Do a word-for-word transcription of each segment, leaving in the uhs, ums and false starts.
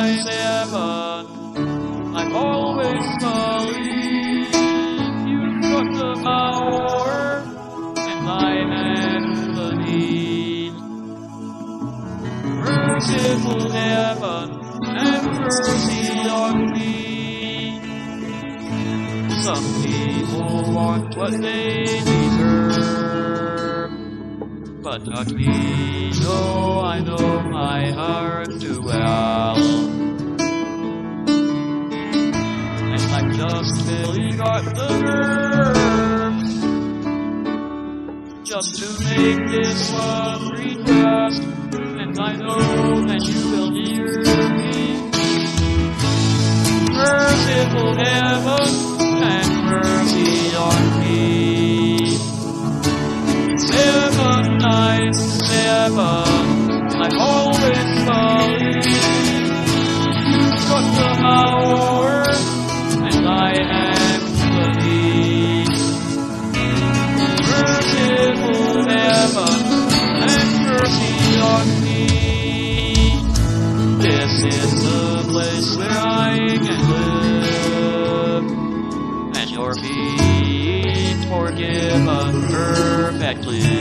nine, seven. I've always believed you've got the power, and I have the need. Merciful heaven, have mercy on me. Some people want what they deserve, but not me. No, I know my heart too well. And I've just barely got the nerves just to make this one request, and I know that you will hear me. Merciful heaven, have mercy on me. Seven, nine, seven, I've always believed you've got the power, and I have the need. Merciful heaven, have mercy on me. This is the place where I can live, and you're being forgiven perfectly.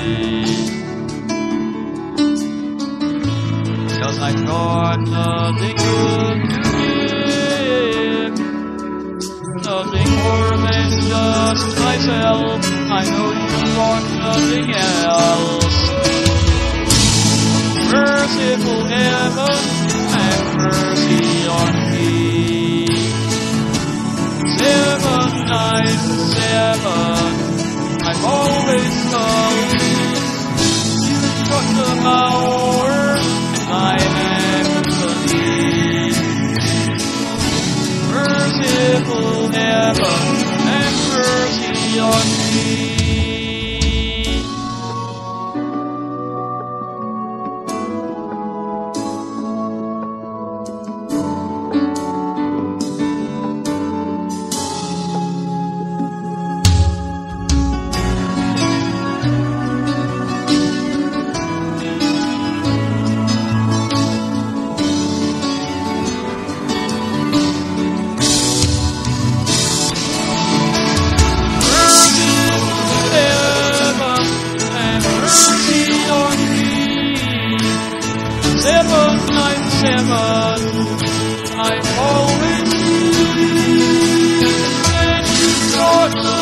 Cause I've got nothing good to give, nothing more than just myself. I know you want nothing else. Merciful heaven, have mercy on me. Seven, nine, seven, I've always believed you've got the power, and I have the need. Merciful heaven, have mercy on me. Seven, nine, seven, I've always believed that you've got the